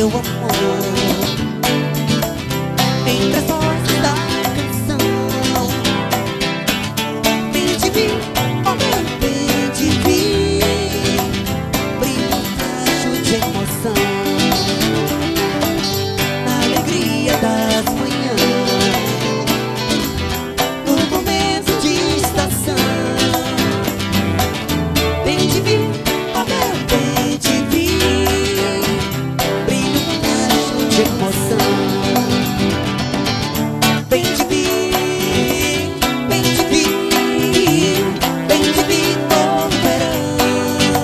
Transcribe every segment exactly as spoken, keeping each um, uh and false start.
amor. Entre as vozes da canção, vem de mim, oh meu, vem de mim, brilha um facho de emoção, na alegria das manhãs, no começo de estação. Vem de mim, oh meu, vem de mim, brilha um facho de emoção. Vem de mim, vem de mim, vem de mim todo verão,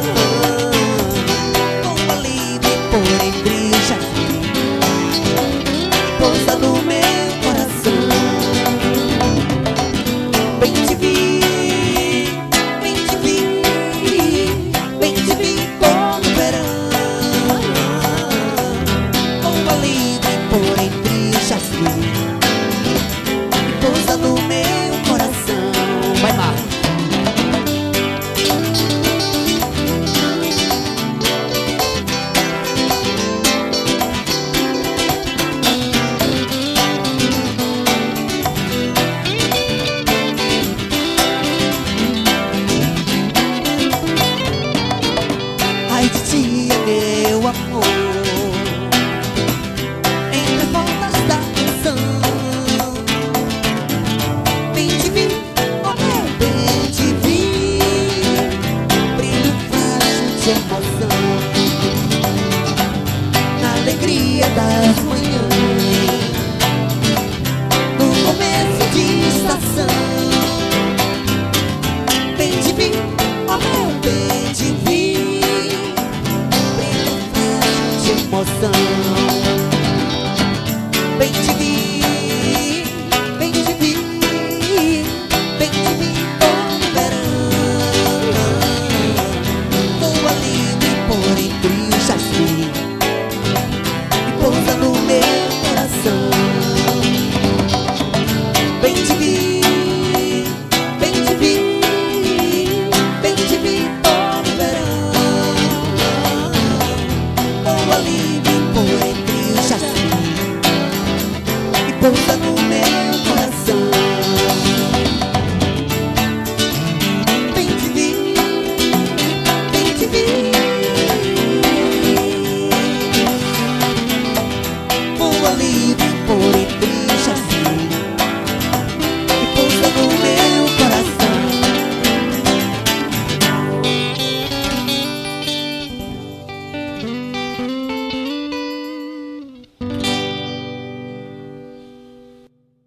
como alívio por entre o jardim, pousa no meu coração. Vem de mim, vem de mim, vem de mim todo verão, como alívio por entre o jardim, pousa no meu coração. Vai lá. Ai de ti, meu amor, entre as voltas da canção. Vem de mim, oh meu, vem de mim, brilha um facho de emoção, na alegria das manhãs, no começo de estação. Vem de mim, oh meu, vem de mim, brilha um facho de emoção. Vem de mim, vem de mim, vem de mim todo verão, com alívio por entre o jasmim, e pousa no meu coração. Vem de mim, vem de mim, vem de mim todo verão, com alívio por entre o jasmim, e pousa no meu coração. Vem de mim, vem de mim, com alívio